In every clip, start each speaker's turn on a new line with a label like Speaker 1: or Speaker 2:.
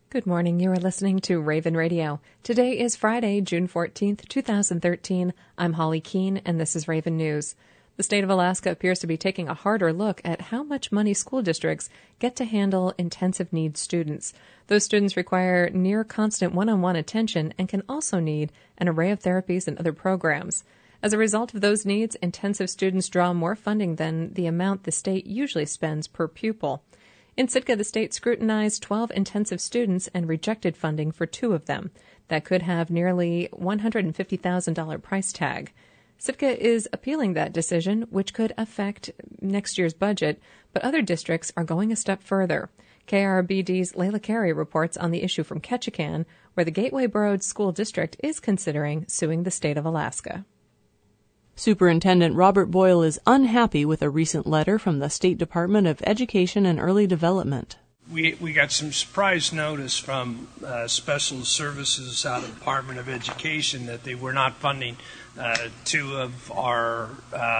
Speaker 1: Good morning. You are listening to Raven Radio. Today is Friday, June 14th, 2013. I'm Holly Keene, and this is Raven News. The state of Alaska appears to be taking a harder look at how much money school districts get to handle intensive needs students. Those students require near constant one-on-one attention and can also need an array of therapies and other programs. As a result of those needs, intensive students draw more funding than the amount the state usually spends per pupil. In Sitka, the state scrutinized 12 intensive students and rejected funding for 2 of them. That could have nearly $150,000 price tag. Sitka is appealing that decision, which could affect next year's budget, but other districts are going a step further. KRBD's Layla Carey reports on the issue from Ketchikan, where the Gateway Borough School District is considering suing the state of Alaska.
Speaker 2: Superintendent Robert Boyle is unhappy with a recent letter from the State Department of Education and Early Development.
Speaker 3: We got some surprise notice from Special Services out of the Department of Education that they were not funding 2 of our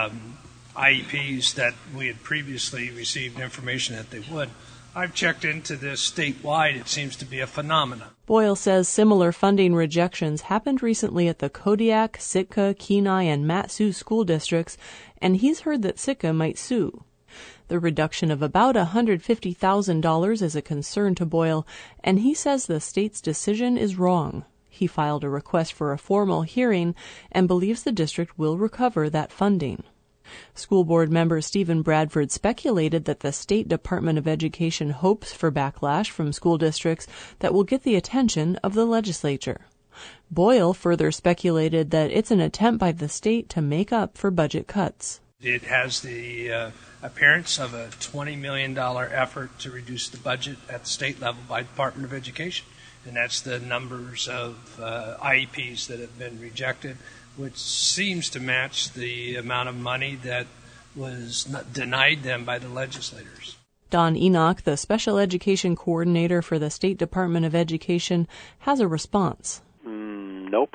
Speaker 3: IEPs that we had previously received information that they would. I've checked into this statewide. It seems to be a phenomenon.
Speaker 2: Boyle says similar funding rejections happened recently at the Kodiak, Sitka, Kenai, and Mat-Su school districts, and he's heard that Sitka might sue. The reduction of about $150,000 is a concern to Boyle, and he says the state's decision is wrong. He filed a request for a formal hearing and believes the district will recover that funding. School board member Stephen Bradford speculated that the State Department of Education hopes for backlash from school districts that will get the attention of the legislature. Boyle further speculated that it's an attempt by the state to make up for budget cuts.
Speaker 3: It has the appearance of a $20 million effort to reduce the budget at the state level by the Department of Education, and that's the numbers of IEPs that have been rejected, which seems to match the amount of money that was denied them by the legislators.
Speaker 2: Don Enoch, the special education coordinator for the State Department of Education, has a response.
Speaker 4: Nope.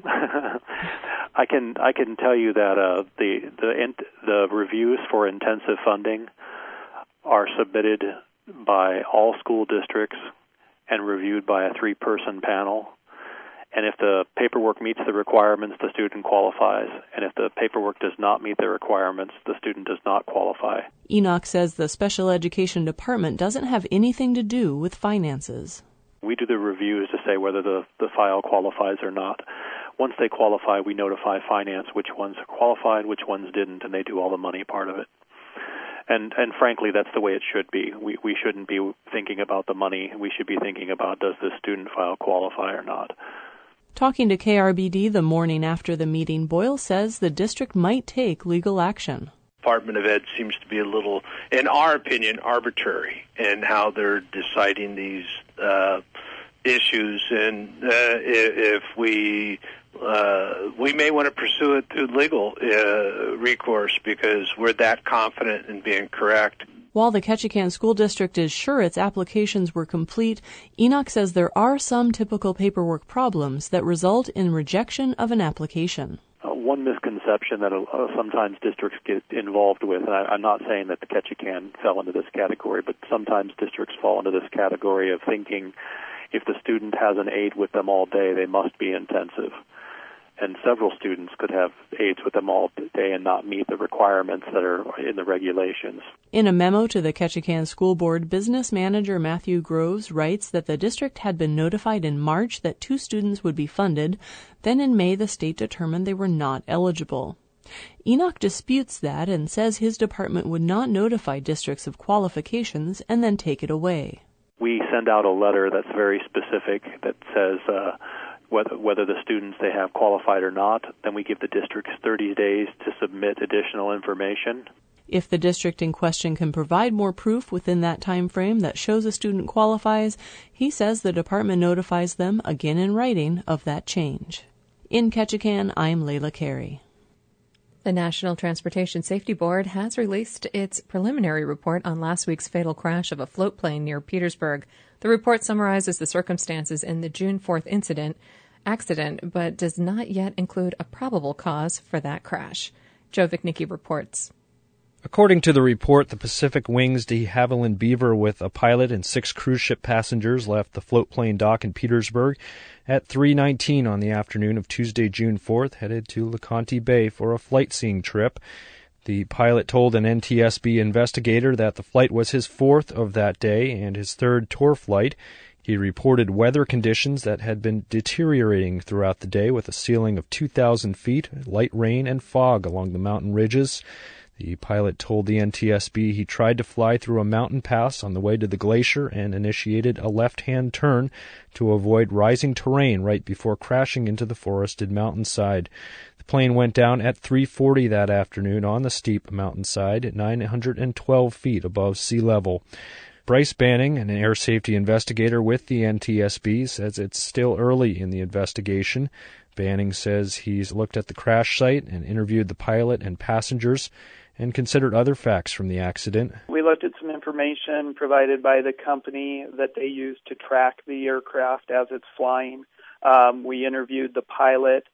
Speaker 4: I can tell you that the reviews for intensive funding are submitted by all school districts and reviewed by a 3-person panel. And if the paperwork meets the requirements, the student qualifies. And if the paperwork does not meet the requirements, the student does not qualify.
Speaker 2: Enoch says the special education department doesn't have anything to do with finances.
Speaker 4: We do the reviews to say whether the file qualifies or not. Once they qualify, we notify finance which ones qualified, which ones didn't, and they do all the money part of it. And frankly, that's the way it should be. We shouldn't be thinking about the money. We should be thinking about, does this student file qualify or not?
Speaker 2: Talking to KRBD the morning after the meeting, Boyle says the district might take legal action.
Speaker 5: Department of Ed seems to be a little, in our opinion, arbitrary in how they're deciding these issues, and if we may want to pursue it through legal recourse because we're that confident in being correct.
Speaker 2: While the Ketchikan School District is sure its applications were complete, Enoch says there are some typical paperwork problems that result in rejection of an application.
Speaker 4: One misconception that sometimes districts get involved with, and I'm not saying that the Ketchikan fell into this category, but sometimes districts fall into this category of thinking if the student has an aide with them all day, they must be intensive. And several students could have aides with them all day and not meet the requirements that are in the regulations.
Speaker 2: In a memo to the Ketchikan School Board, business manager Matthew Groves writes that the district had been notified in March that 2 students would be funded. Then in May, the state determined they were not eligible. Enoch disputes that and says his department would not notify districts of qualifications and then take it away.
Speaker 4: We send out a letter that's very specific that says whether the students they have qualified or not. Then we give the districts 30 days to submit additional information.
Speaker 2: If the district in question can provide more proof within that time frame that shows a student qualifies, he says the department notifies them, again in writing, of that change. In Ketchikan, I'm Layla Carey.
Speaker 1: The National Transportation Safety Board has released its preliminary report on last week's fatal crash of a float plane near Petersburg. The report summarizes the circumstances in the June 4th accident, but does not yet include a probable cause for that crash. Joe Vicnicki reports.
Speaker 6: According to the report, the Pacific Wings de Havilland Beaver with a pilot and 6 cruise ship passengers left the float plane dock in Petersburg at 3:19 on the afternoon of Tuesday, June 4th, headed to LeConte Bay for a flight-seeing trip. The pilot told an NTSB investigator that the flight was his 4th of that day and his 3rd tour flight. He reported weather conditions that had been deteriorating throughout the day with a ceiling of 2,000 feet, light rain, and fog along the mountain ridges. The pilot told the NTSB he tried to fly through a mountain pass on the way to the glacier and initiated a left-hand turn to avoid rising terrain right before crashing into the forested mountainside. The plane went down at 3:40 that afternoon on the steep mountainside at 912 feet above sea level. Bryce Banning, an air safety investigator with the NTSB, says it's still early in the investigation. Banning says he's looked at the crash site and interviewed the pilot and passengers and considered other facts from the accident.
Speaker 7: We looked at some information provided by the company that they use to track the aircraft as it's flying. We interviewed the pilot,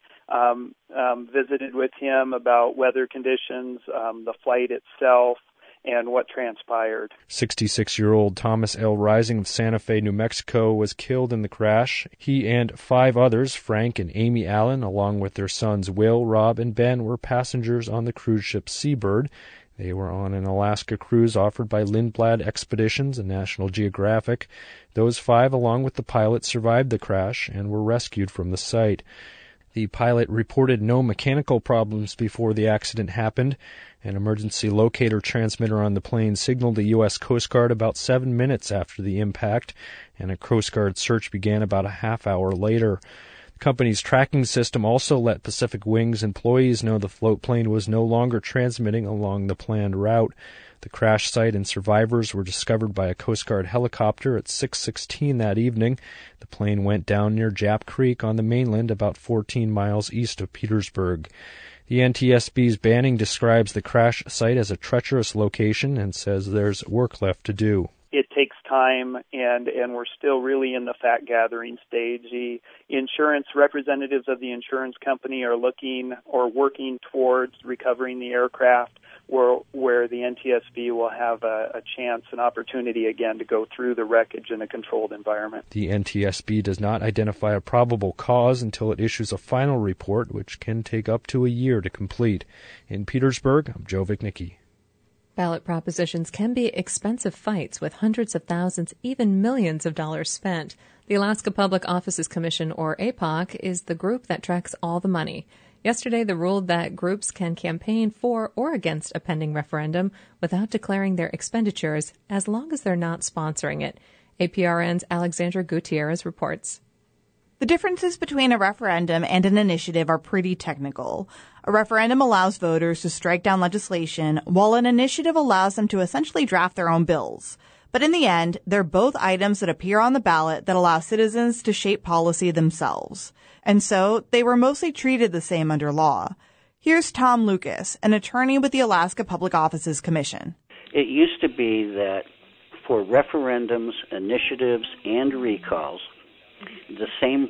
Speaker 7: visited with him about weather conditions, the flight itself, and what transpired.
Speaker 6: 66-year-old Thomas L. Rising of Santa Fe, New Mexico, was killed in the crash. He and 5 others, Frank and Amy Allen, along with their sons Will, Rob, and Ben, were passengers on the cruise ship Seabird. They were on an Alaska cruise offered by Lindblad Expeditions and National Geographic. Those 5, along with the pilot, survived the crash and were rescued from the site. The pilot reported no mechanical problems before the accident happened. An emergency locator transmitter on the plane signaled the U.S. Coast Guard about 7 minutes after the impact, and a Coast Guard search began about a half hour later. The company's tracking system also let Pacific Wings employees know the float plane was no longer transmitting along the planned route. The crash site and survivors were discovered by a Coast Guard helicopter at 6:16 that evening. The plane went down near Jap Creek on the mainland about 14 miles east of Petersburg. The NTSB's Banning describes the crash site as a treacherous location and says there's work left to do.
Speaker 7: It takes time, and we're still really in the fact-gathering stage. The insurance representatives of the insurance company are looking or working towards recovering the aircraft, where the NTSB will have a chance, an opportunity again to go through the wreckage in a controlled environment.
Speaker 6: The NTSB does not identify a probable cause until it issues a final report, which can take up to a year to complete. In Petersburg, I'm Joe Vicnicki.
Speaker 1: Ballot propositions can be expensive fights with hundreds of thousands, even millions of dollars spent. The Alaska Public Offices Commission, or APOC, is the group that tracks all the money. Yesterday, they ruled that groups can campaign for or against a pending referendum without declaring their expenditures, as long as they're not sponsoring it. APRN's Alexandra Gutierrez reports.
Speaker 8: The differences between a referendum and an initiative are pretty technical. A referendum allows voters to strike down legislation, while an initiative allows them to essentially draft their own bills. But in the end, they're both items that appear on the ballot that allow citizens to shape policy themselves. And so, they were mostly treated the same under law. Here's Tom Lucas, an attorney with the Alaska Public Offices Commission.
Speaker 9: It used to be that for referendums, initiatives, and recalls, the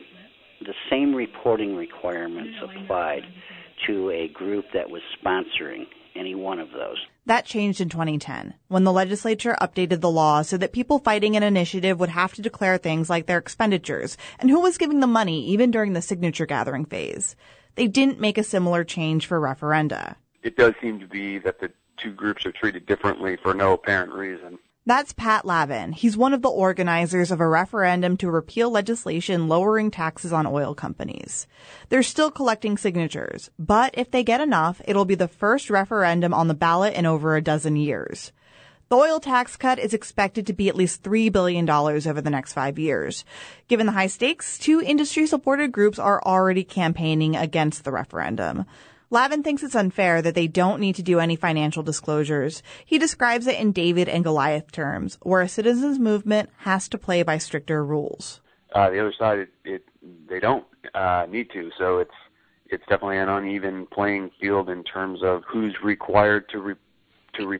Speaker 9: same reporting requirements applied to a group that was sponsoring any one of those.
Speaker 8: That changed in 2010, when the legislature updated the law so that people fighting an initiative would have to declare things like their expenditures and who was giving the money even during the signature gathering phase. They didn't make a similar change for referenda.
Speaker 10: It does seem to be that the two groups are treated differently for no apparent reason.
Speaker 8: That's Pat Lavin. He's one of the organizers of a referendum to repeal legislation lowering taxes on oil companies. They're still collecting signatures, but if they get enough, it'll be the first referendum on the ballot in over a dozen years. The oil tax cut is expected to be at least $3 billion over the next 5 years. Given the high stakes, 2 industry-supported groups are already campaigning against the referendum. Lavin thinks it's unfair that they don't need to do any financial disclosures. He describes it in David and Goliath terms, where a citizens movement has to play by stricter rules.
Speaker 10: The other side, they don't need to, so it's definitely an uneven playing field in terms of who's required to report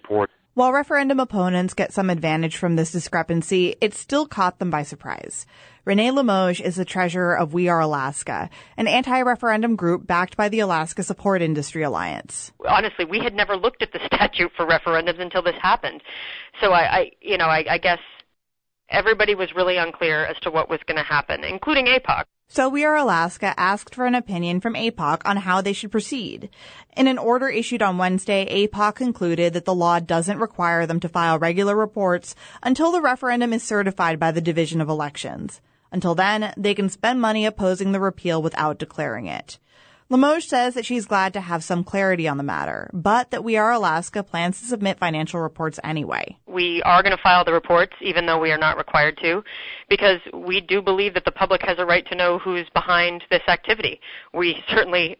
Speaker 8: While referendum opponents get some advantage from this discrepancy, it still caught them by surprise. Renee Limoges is the treasurer of We Are Alaska, an anti-referendum group backed by the Alaska Support Industry Alliance.
Speaker 11: Honestly, we had never looked at the statute for referendums until this happened. So I guess everybody was really unclear as to what was going to happen, including APOC.
Speaker 8: So We Are Alaska asked for an opinion from APOC on how they should proceed. In an order issued on Wednesday, APOC concluded that the law doesn't require them to file regular reports until the referendum is certified by the Division of Elections. Until then, they can spend money opposing the repeal without declaring it. Limoges says that she's glad to have some clarity on the matter, but that We Are Alaska plans to submit financial reports anyway.
Speaker 11: We are going to file the reports, even though we are not required to, because we do believe that the public has a right to know who's behind this activity. We certainly,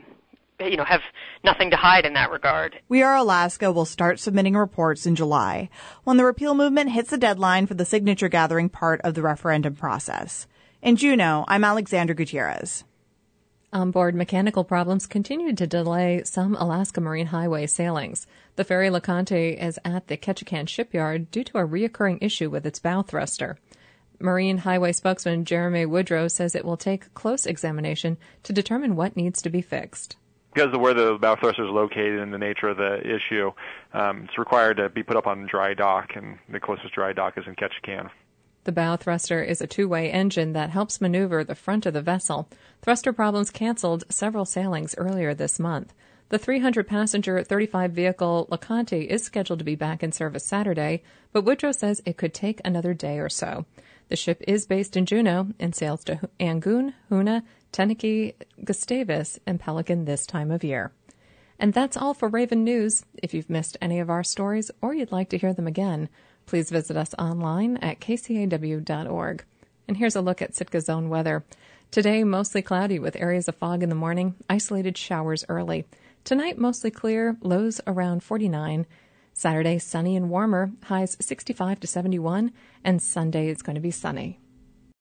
Speaker 11: have nothing to hide in that regard.
Speaker 8: We Are Alaska will start submitting reports in July, when the repeal movement hits the deadline for the signature gathering part of the referendum process. In Juneau, I'm Alexandra Gutierrez.
Speaker 1: Onboard mechanical problems continued to delay some Alaska Marine Highway sailings. The ferry LeConte is at the Ketchikan shipyard due to a reoccurring issue with its bow thruster. Marine Highway spokesman Jeremy Woodrow says it will take close examination to determine what needs to be fixed.
Speaker 12: Because of where the bow thruster is located and the nature of the issue, it's required to be put up on dry dock, and the closest dry dock is in Ketchikan.
Speaker 1: The bow thruster is a two-way engine that helps maneuver the front of the vessel. Thruster problems canceled several sailings earlier this month. The 300-passenger, 35-vehicle LeConte is scheduled to be back in service Saturday, but Woodrow says it could take another day or so. The ship is based in Juneau and sails to Angoon, Hoonah, Tenakee, Gustavus, and Pelican this time of year. And that's all for Raven News. If you've missed any of our stories or you'd like to hear them again, please visit us online at kcaw.org. And here's a look at Sitka's own weather. Today, mostly cloudy with areas of fog in the morning, isolated showers early. Tonight, mostly clear, lows around 49. Saturday, sunny and warmer, highs 65 to 71. And Sunday, it's going to be sunny.